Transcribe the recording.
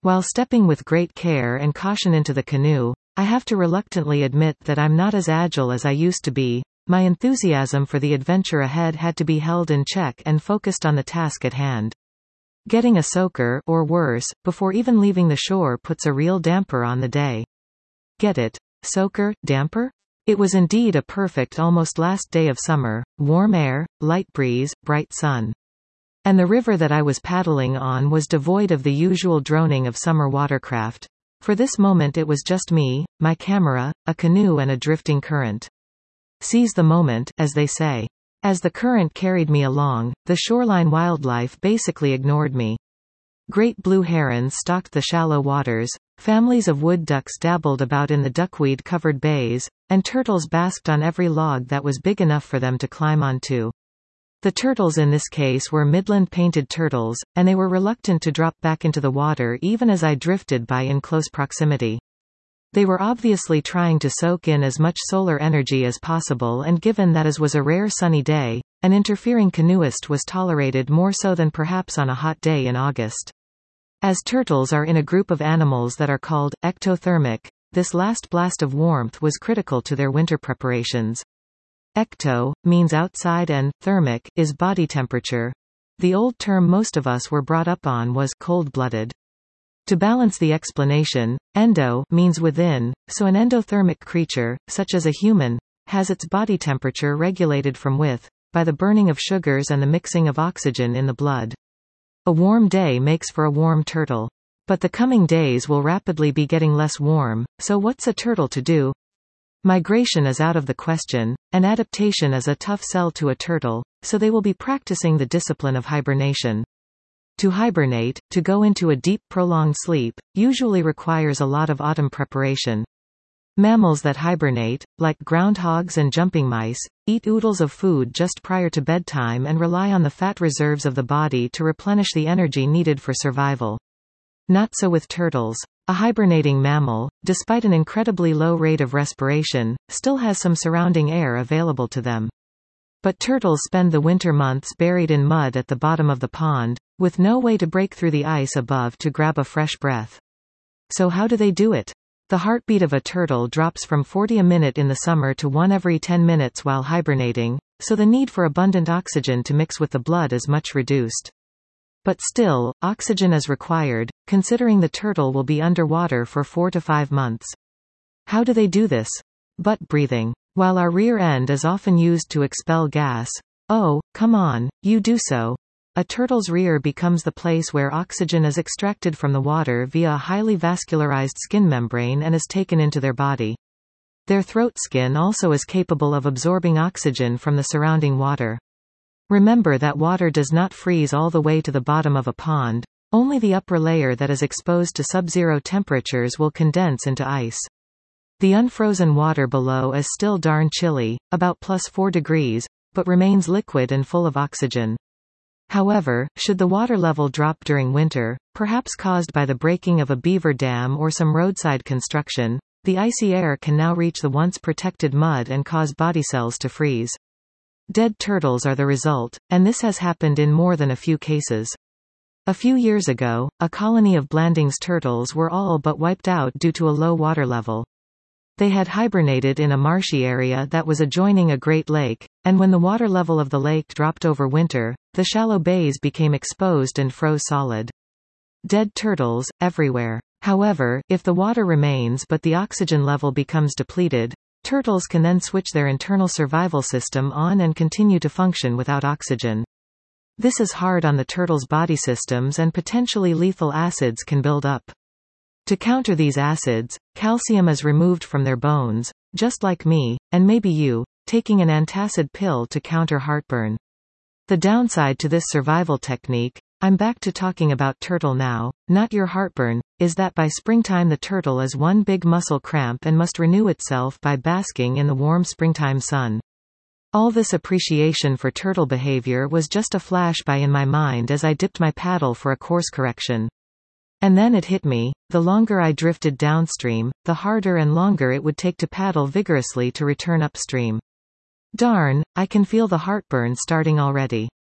While stepping with great care and caution into the canoe, I have to reluctantly admit that I'm not as agile as I used to be. My enthusiasm for the adventure ahead had to be held in check and focused on the task at hand. Getting a soaker, or worse, before even leaving the shore puts a real damper on the day. Get it? Soaker, damper? It was indeed a perfect almost last day of summer, warm air, light breeze, bright sun. And the river that I was paddling on was devoid of the usual droning of summer watercraft. For this moment it was just me, my camera, a canoe and a drifting current. Seize the moment, as they say. As the current carried me along, the shoreline wildlife basically ignored me. Great blue herons stalked the shallow waters, families of wood ducks dabbled about in the duckweed-covered bays, and turtles basked on every log that was big enough for them to climb onto. The turtles in this case were Midland painted turtles, and they were reluctant to drop back into the water even as I drifted by in close proximity. They were obviously trying to soak in as much solar energy as possible, and given that as was a rare sunny day, an interfering canoeist was tolerated more so than perhaps on a hot day in August. As turtles are in a group of animals that are called ectothermic, this last blast of warmth was critical to their winter preparations. Ecto means outside and thermic is body temperature. The old term most of us were brought up on was cold-blooded. To balance the explanation, endo means within, so an endothermic creature, such as a human, has its body temperature regulated from with, by the burning of sugars and the mixing of oxygen in the blood. A warm day makes for a warm turtle. But the coming days will rapidly be getting less warm, so what's a turtle to do? Migration is out of the question, and adaptation is a tough sell to a turtle, so they will be practicing the discipline of hibernation. To hibernate, to go into a deep prolonged sleep, usually requires a lot of autumn preparation. Mammals that hibernate, like groundhogs and jumping mice, eat oodles of food just prior to bedtime and rely on the fat reserves of the body to replenish the energy needed for survival. Not so with turtles. A hibernating mammal, despite an incredibly low rate of respiration, still has some surrounding air available to them. But turtles spend the winter months buried in mud at the bottom of the pond, with no way to break through the ice above to grab a fresh breath. So how do they do it? The heartbeat of a turtle drops from 40 a minute in the summer to 1 every 10 minutes while hibernating, so the need for abundant oxygen to mix with the blood is much reduced. But still, oxygen is required, considering the turtle will be underwater for 4 to 5 months. How do they do this? Butt breathing. While our rear end is often used to expel gas, oh, come on, you do so. A turtle's rear becomes the place where oxygen is extracted from the water via a highly vascularized skin membrane and is taken into their body. Their throat skin also is capable of absorbing oxygen from the surrounding water. Remember that water does not freeze all the way to the bottom of a pond, only the upper layer that is exposed to sub-zero temperatures will condense into ice. The unfrozen water below is still darn chilly, about +4 degrees, but remains liquid and full of oxygen. However, should the water level drop during winter, perhaps caused by the breaking of a beaver dam or some roadside construction, the icy air can now reach the once protected mud and cause body cells to freeze. Dead turtles are the result, and this has happened in more than a few cases. A few years ago, a colony of Blanding's turtles were all but wiped out due to a low water level. They had hibernated in a marshy area that was adjoining a great lake, and when the water level of the lake dropped over winter, the shallow bays became exposed and froze solid. Dead turtles, everywhere. However, if the water remains but the oxygen level becomes depleted, turtles can then switch their internal survival system on and continue to function without oxygen. This is hard on the turtles' body systems, and potentially lethal acids can build up. To counter these acids, calcium is removed from their bones, just like me, and maybe you, taking an antacid pill to counter heartburn. The downside to this survival technique, I'm back to talking about turtle now, not your heartburn, is that by springtime the turtle is one big muscle cramp and must renew itself by basking in the warm springtime sun. All this appreciation for turtle behavior was just a flashby in my mind as I dipped my paddle for a course correction. And then it hit me, the longer I drifted downstream, the harder and longer it would take to paddle vigorously to return upstream. Darn, I can feel the heartburn starting already.